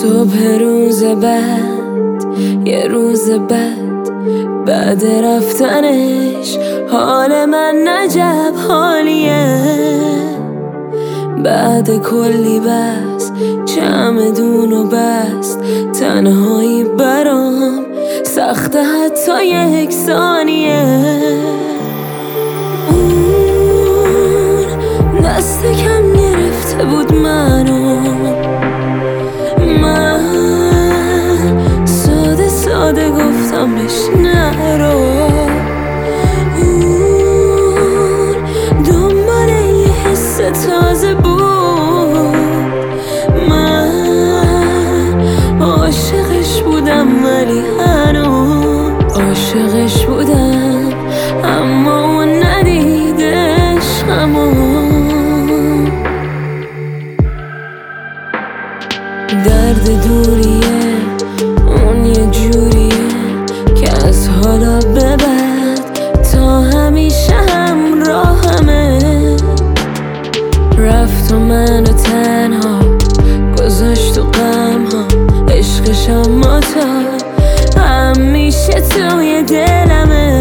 صبح روز بعد، یه روز بعد رفتنش حال من نجب حالیه. بعد کلی بس چمدون و بست، تنهایی برام سخته حتی یک ثانیه. اون دست کم گرفته بود منو، من ساده گفتم بهش نرو. اون دنبال یه حس تازه بود، من عاشقش بودم ولی هنوز عاشقش بودم، اما اون ندیدش همون. درد دوریه اون یه جوریه که از حالا به بعد تا همیشه همراهمه. رفت و منو تنها گذاشت و غمها، عشقش اما تا همیشه توی دلمه.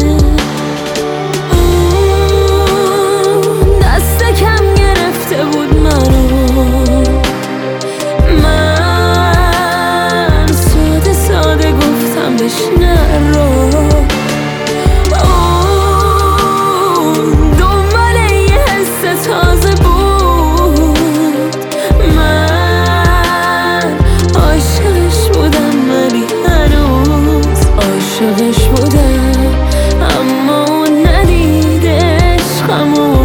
اون دست کم گرفته بود منو، بهش نرو. دنبال یه حس تازه بود، من عاشقش بودم ولی هنوز عاشقش بودم، اما اون ندیدش همون.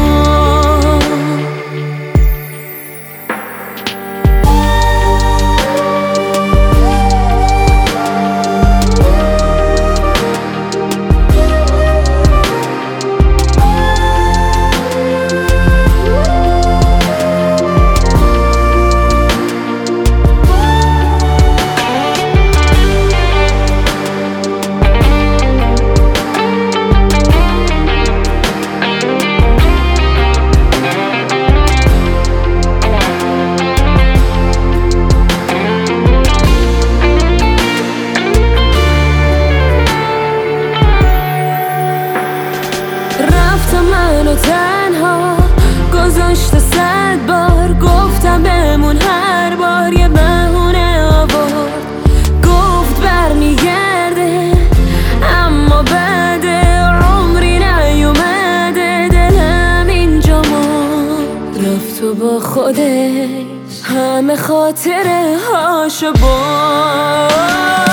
منو تنها گذاشت 100 بار، گفتم بمون هر بار یه بهونه آورد. گفت برمیگرده اما بعد عمری نیومده، دلم اینجا مرد. رفت و با خودش همه خاطره هاشو برد.